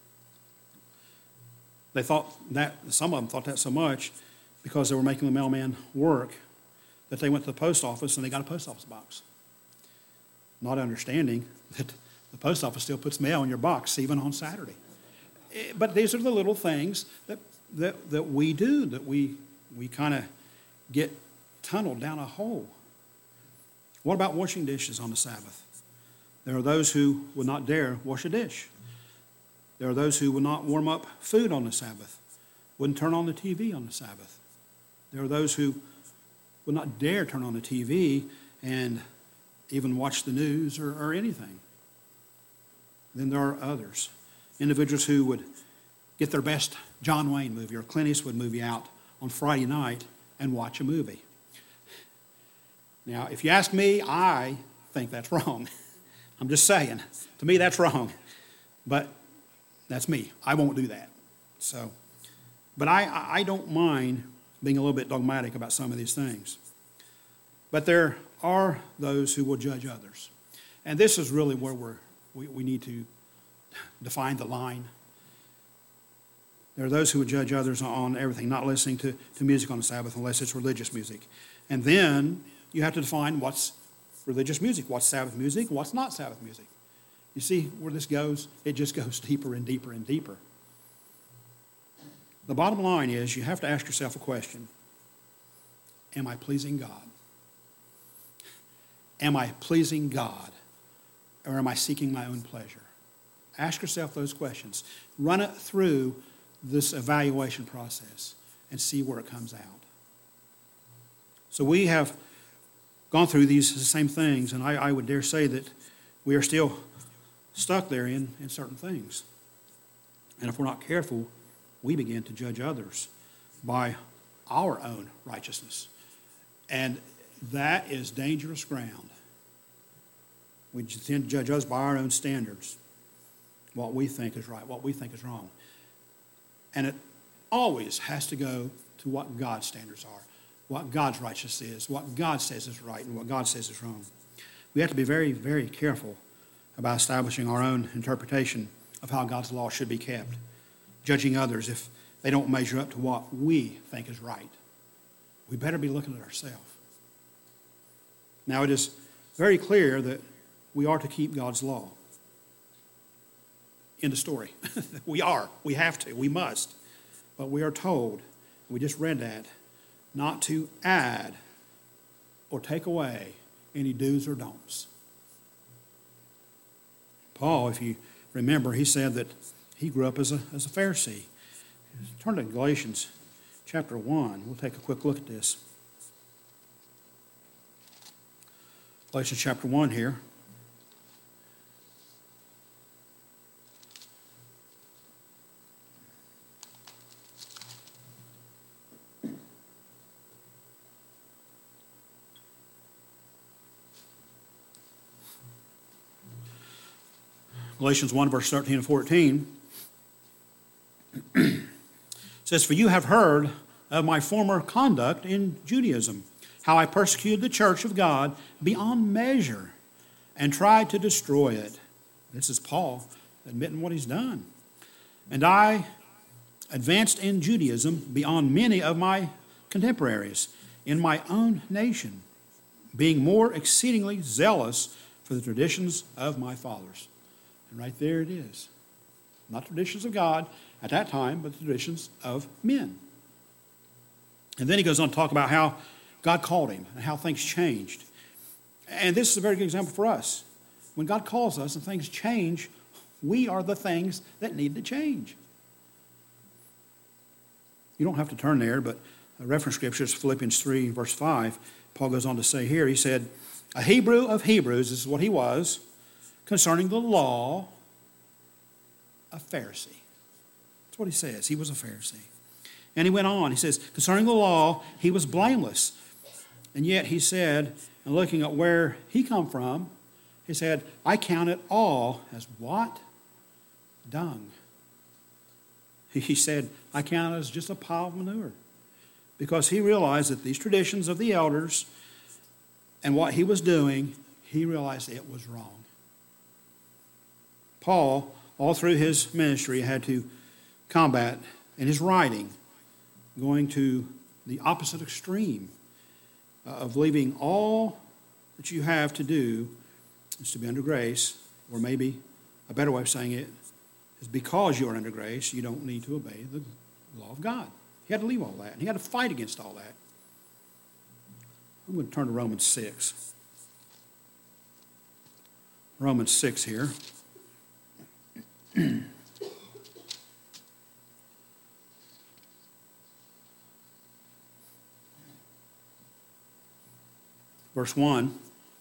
They thought that, some of them thought that so much because they were making the mailman work that they went to the post office and they got a post office box. Not understanding that the post office still puts mail in your box even on Saturday. But these are the little things that that, that we do, that we, we kind of get tunneled down a hole. What about washing dishes on the Sabbath? There are those who would not dare wash a dish. There are those who would not warm up food on the Sabbath, wouldn't turn on the T V on the Sabbath. There are those who would not dare turn on the T V and even watch the news or, or anything. Then there are others, individuals who would get their best John Wayne movie or Clint Eastwood movie out on Friday night and watch a movie. Now, if you ask me, I think that's wrong. I'm just saying. To me, that's wrong. But that's me. I won't do that. So, but I, I don't mind being a little bit dogmatic about some of these things. But there are those who will judge others. And this is really where we're, we, we need to define the line. There are those who would judge others on everything, not listening to, to music on the Sabbath unless it's religious music. And then you have to define what's religious music, what's Sabbath music, what's not Sabbath music. You see where this goes? It just goes deeper and deeper and deeper. The bottom line is you have to ask yourself a question. Am I pleasing God? Am I pleasing God? Or am I seeking my own pleasure? Ask yourself those questions. Run it through this evaluation process and see where it comes out. So we have gone through these same things, and I, I would dare say that we are still stuck there in, in certain things. And if we're not careful, we begin to judge others by our own righteousness. And that is dangerous ground. We tend to judge others by our own standards, what we think is right, what we think is wrong. And it always has to go to what God's standards are, what God's righteousness is, what God says is right, and what God says is wrong. We have to be very, very careful about establishing our own interpretation of how God's law should be kept, judging others if they don't measure up to what we think is right. We better be looking at ourselves. Now, it is very clear that we are to keep God's law. End of story. We are. We have to. We must. But we are told, we just read that, not to add or take away any do's or don'ts. Paul, if you remember, he said that he grew up as a, as a Pharisee. Turn to Galatians chapter one. We'll take a quick look at this. Galatians chapter one here. Galatians one, verse thirteen and fourteen says, "For you have heard of my former conduct in Judaism, how I persecuted the church of God beyond measure and tried to destroy it." This is Paul admitting what he's done. "And I advanced in Judaism beyond many of my contemporaries in my own nation, being more exceedingly zealous for the traditions of my fathers." And right there it is. Not traditions of God at that time, but the traditions of men. And then he goes on to talk about how God called him and how things changed. And this is a very good example for us. When God calls us and things change, we are the things that need to change. You don't have to turn there, but A reference scripture is Philippians three, verse five. Paul goes on to say here, he said, a Hebrew of Hebrews, this is what he was, concerning the law, a Pharisee. That's what he says. He was a Pharisee. And he went on, he says, concerning the law, he was blameless. And yet he said, and looking at where he come from, he said, I count it all as what? Dung. He said, I count it as just a pile of manure. Because he realized that these traditions of the elders and what he was doing, he realized it was wrong. Paul, all through his ministry, had to combat in his writing, going to the opposite extreme of leaving all that you have to do is to be under grace, or maybe a better way of saying it is because you are under grace, you don't need to obey the law of God. He had to leave all that, and he had to fight against all that. I'm going to turn to Romans six. Romans six here. Verse one.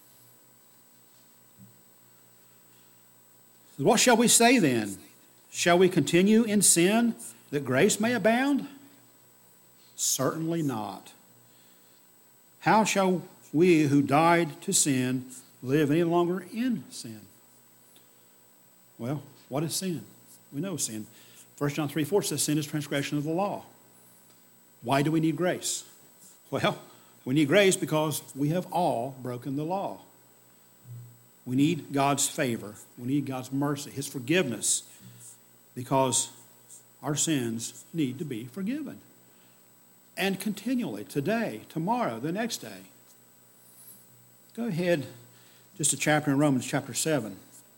What shall we say then? Shall we continue in sin that grace may abound? Certainly not. How shall we who died to sin live any longer in sin? Well, what is sin? We know sin. First John three four says sin is transgression of the law. Why do we need grace? Well, we need grace because we have all broken the law. We need God's favor. We need God's mercy, His forgiveness, because our sins need to be forgiven. And continually, today, tomorrow, the next day. Go ahead, just a chapter in Romans chapter seven.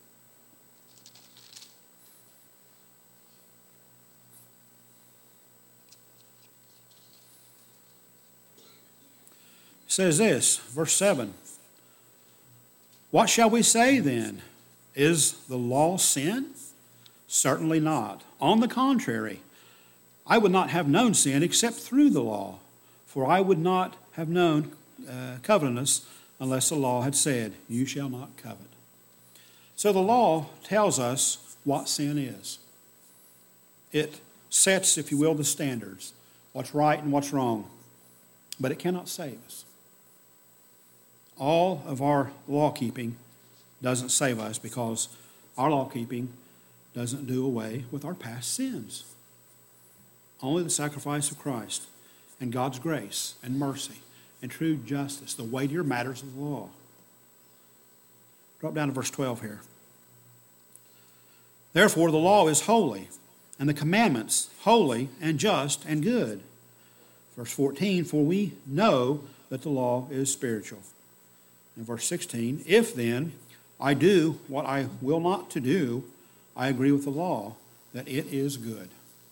It says this, verse seven. What shall we say then? Is the law sin? Certainly not. On the contrary, I would not have known sin except through the law, for I would not have known uh, covetousness unless the law had said, you shall not covet. So the law tells us what sin is. It sets, if you will, the standards, what's right and what's wrong, but it cannot save us. All of our law-keeping doesn't save us because our law-keeping doesn't do away with our past sins. Only the sacrifice of Christ and God's grace and mercy and true justice, the weightier matters of the law. Drop down to verse twelve here. Therefore, the law is holy, and the commandments holy and just and good. Verse fourteen, for we know that the law is spiritual. In verse sixteen, if then I do what I will not to do, I agree with the law that it is good.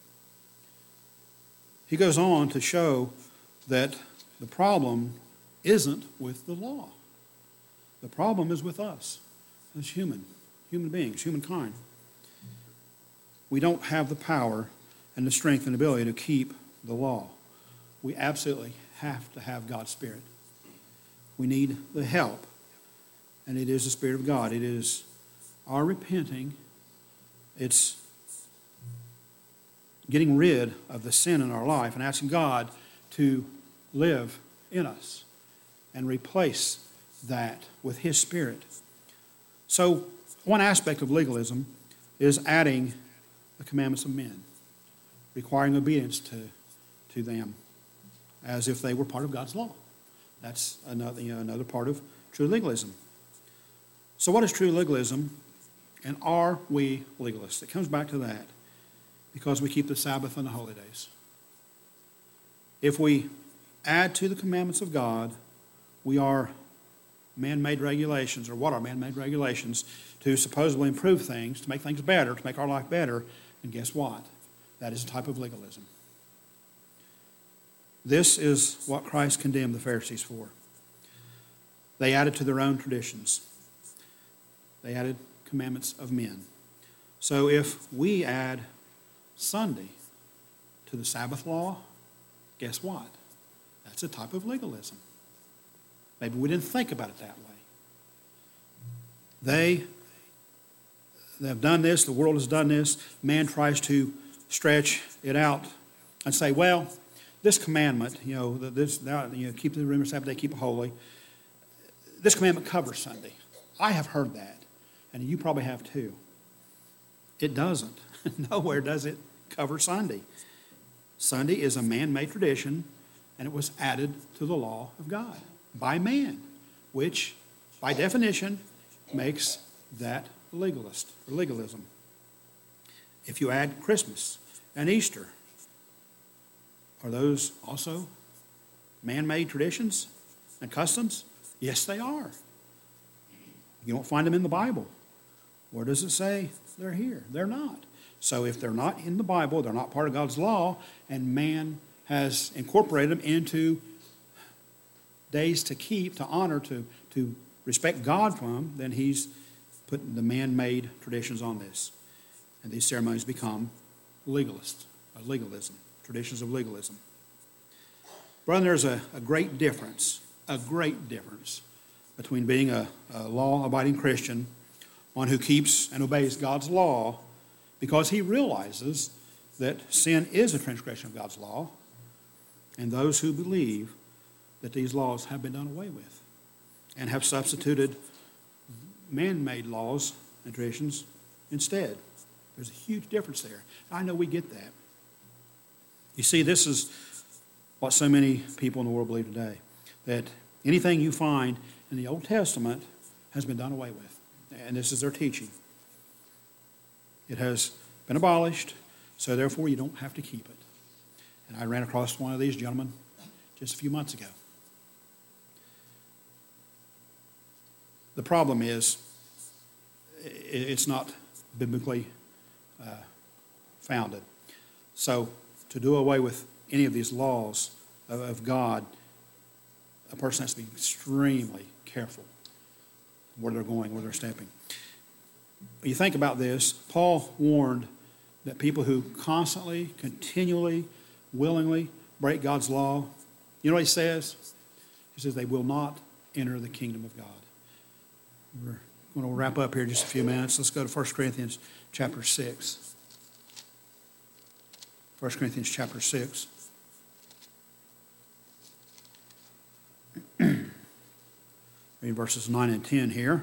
He goes on to show that the problem isn't with the law. The problem is with us as human, human beings, humankind. We don't have the power and the strength and ability to keep the law. We absolutely have to have God's Spirit. We need the help, and it is the Spirit of God. It is our repenting. It's getting rid of the sin in our life and asking God to live in us and replace that with His Spirit. So one aspect of legalism is adding the commandments of men, requiring obedience to, to them as if they were part of God's law. That's another, you know, another part of true legalism. So what is true legalism, and are we legalists? It comes back to that, because we keep the Sabbath and the holy days. If we add to the commandments of God, we are man-made regulations, or what are man-made regulations, to supposedly improve things, to make things better, to make our life better, and guess what? That is a type of legalism. This is what Christ condemned the Pharisees for. They added to their own traditions. They added commandments of men. So if we add Sunday to the Sabbath law, guess what? That's a type of legalism. Maybe we didn't think about it that way. They, they have done this, the world has done this. Man tries to stretch it out and say, well, this commandment, you know, this, you know, keep the remembrance Sabbath day, keep it holy. This commandment covers Sunday. I have heard that, and you probably have too. It doesn't. Nowhere does it cover Sunday. Sunday is a man-made tradition, and it was added to the law of God by man, which, by definition, makes that legalist or legalism. If you add Christmas and Easter, are those also man-made traditions and customs? Yes, they are. You don't find them in the Bible. Where does it say they're here? They're not. So if they're not in the Bible, they're not part of God's law, and man has incorporated them into days to keep, to honor, to, to respect God from, then he's put the man-made traditions on this. And these ceremonies become legalist, or legalism, traditions of legalism. Brother, there's a, a great difference, a great difference between being a, a law-abiding Christian, one who keeps and obeys God's law because he realizes that sin is a transgression of God's law, and those who believe that these laws have been done away with and have substituted man-made laws and traditions instead. There's a huge difference there. I know we get that. You see, this is what so many people in the world believe today, that anything you find in the Old Testament has been done away with. And this is their teaching. It has been abolished, so therefore you don't have to keep it. And I ran across one of these gentlemen just a few months ago. The problem is, it's not biblically uh, founded. So to do away with any of these laws of, of God, a person has to be extremely careful where they're going, where they're stepping. You think about this, Paul warned that people who constantly, continually, willingly break God's law, you know what he says? He says they will not enter the kingdom of God. We're going to wrap up here in just a few minutes. Let's go to First Corinthians chapter six. First Corinthians chapter six. Read verses nine and ten here.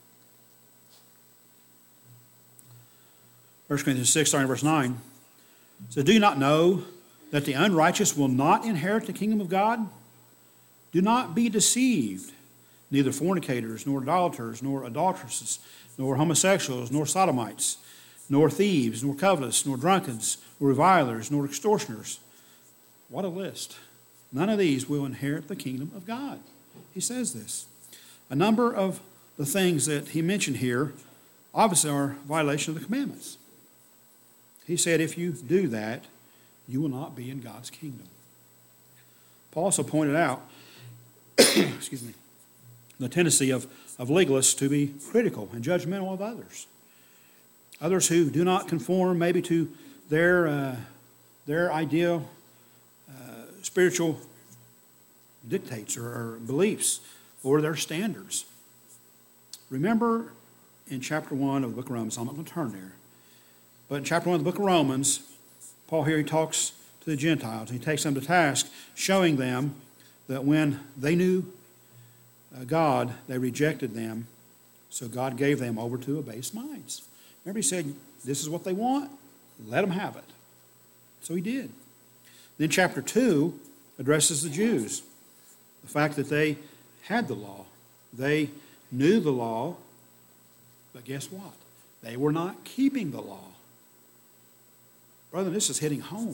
First Corinthians six, starting verse nine. So do you not know that the unrighteous will not inherit the kingdom of God? Do not be deceived. Neither fornicators, nor idolaters, nor adulteresses, nor homosexuals, nor sodomites, nor thieves, nor covetous, nor drunkards, nor revilers, nor extortioners. What a list. None of these will inherit the kingdom of God. He says this. A number of the things that he mentioned here obviously are a violation of the commandments. He said if you do that, you will not be in God's kingdom. Paul also pointed out, excuse me, the tendency of, of legalists to be critical and judgmental of others. Others who do not conform maybe to their, uh, their ideal uh, spiritual dictates or, or beliefs or their standards. Remember in chapter one of the book of Romans, I'm not going to turn there, but in chapter one of the book of Romans, Paul here, he talks to the Gentiles. He takes them to task, showing them that when they knew God, they rejected them, so God gave them over to abased minds. Remember, he said, this is what they want, let them have it. So he did. Then chapter two addresses the Jews. The fact that they had the law. They knew the law, but guess what? They were not keeping the law. Brother, this is hitting home.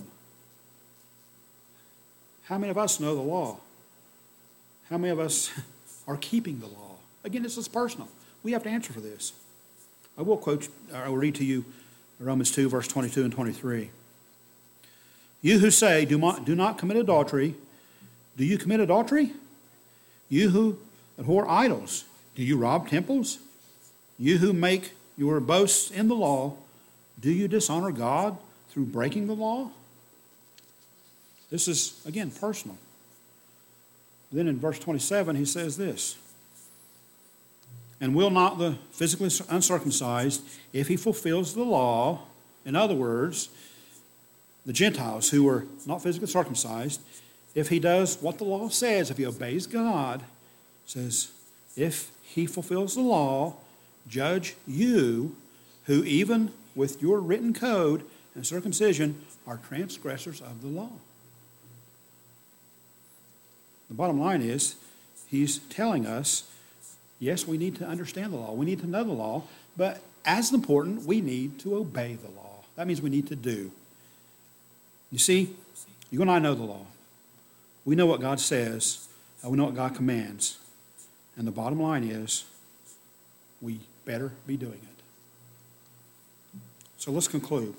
How many of us know the law? How many of us are keeping the law? Again, this is personal. We have to answer for this. I will quote, I will read to you Romans two, verse twenty-two and twenty-three. You who say, do not, do not commit adultery, do you commit adultery? You who abhor idols, do you rob temples? You who make your boasts in the law, do you dishonor God through breaking the law? This is, again, personal. Then in verse twenty-seven, he says this, and will not the physically uncircumcised, if he fulfills the law, in other words, the Gentiles who are not physically circumcised, if he does what the law says, if he obeys God, says, if he fulfills the law, judge you, who even with your written code and circumcision are transgressors of the law. The bottom line is, he's telling us, yes, we need to understand the law. We need to know the law. But as important, we need to obey the law. That means we need to do. You see, you and I know the law. We know what God says, and we know what God commands. And the bottom line is, we better be doing it. So let's conclude.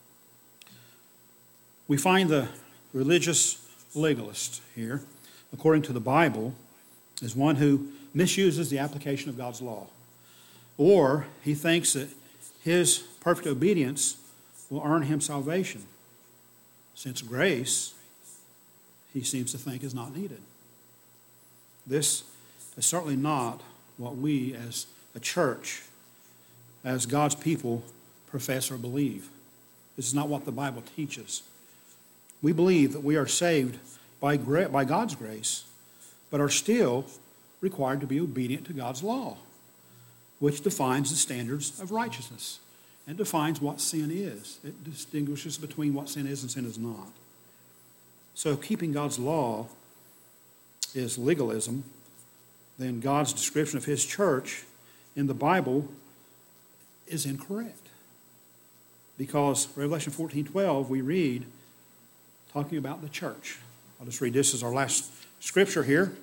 We find the religious legalist here, according to the Bible, is one who misuses the application of God's law. Or he thinks that his perfect obedience will earn him salvation, since grace, he seems to think, is not needed. This is certainly not what we as a church, as God's people, profess or believe. This is not what the Bible teaches. We believe that we are saved by, gra- by God's grace, but are still required to be obedient to God's law, which defines the standards of righteousness and defines what sin is. It distinguishes between what sin is and sin is not. So keeping God's law is legalism, then God's description of his church in the Bible is incorrect. Because Revelation fourteen twelve, we read, talking about the church. I'll just read this as our last scripture here.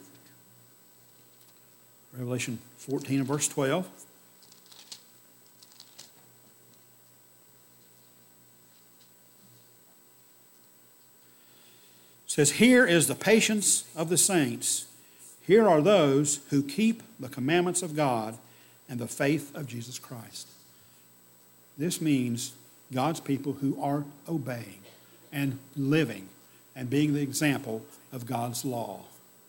Revelation fourteen and verse twelve. It says, here is the patience of the saints. Here are those who keep the commandments of God and the faith of Jesus Christ. This means God's people who are obeying and living and being the example of God's law.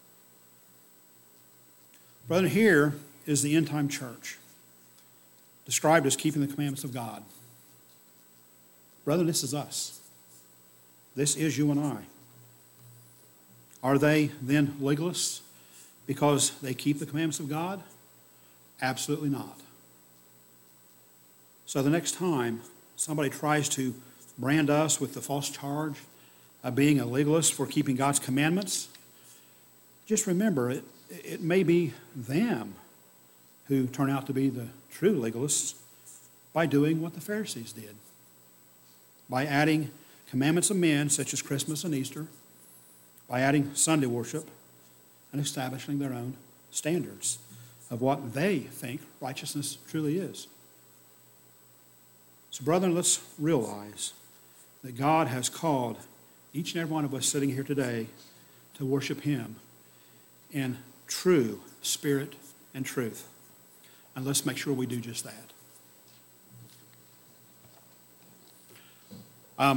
Brother, here is the end-time church, described as keeping the commandments of God. Brother, this is us. This is you and I. Are they then legalists because they keep the commandments of God? Absolutely not. So the next time somebody tries to brand us with the false charge of being a legalist for keeping God's commandments, just remember, it, it may be them who turn out to be the true legalists by doing what the Pharisees did, by adding commandments of men such as Christmas and Easter, by adding Sunday worship and establishing their own standards of what they think righteousness truly is. So, brethren, let's realize that God has called each and every one of us sitting here today to worship him in true spirit and truth. And let's make sure we do just that.